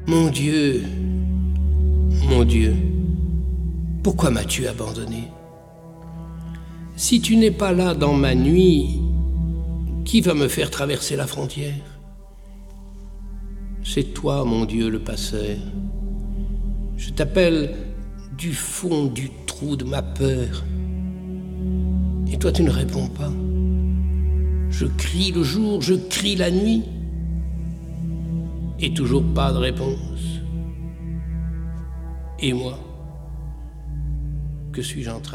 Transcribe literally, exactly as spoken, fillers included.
Mon Dieu, mon Dieu, pourquoi m'as-tu abandonné? Si tu n'es pas là dans ma nuit, qui va me faire traverser la frontière? C'est toi, mon Dieu, le passeur. Je t'appelle du fond du trou de ma peur. Et toi, tu ne réponds pas. Je crie le jour, je crie la nuit. Et toujours pas de réponse. Et moi, que suis-je en train de devenir ?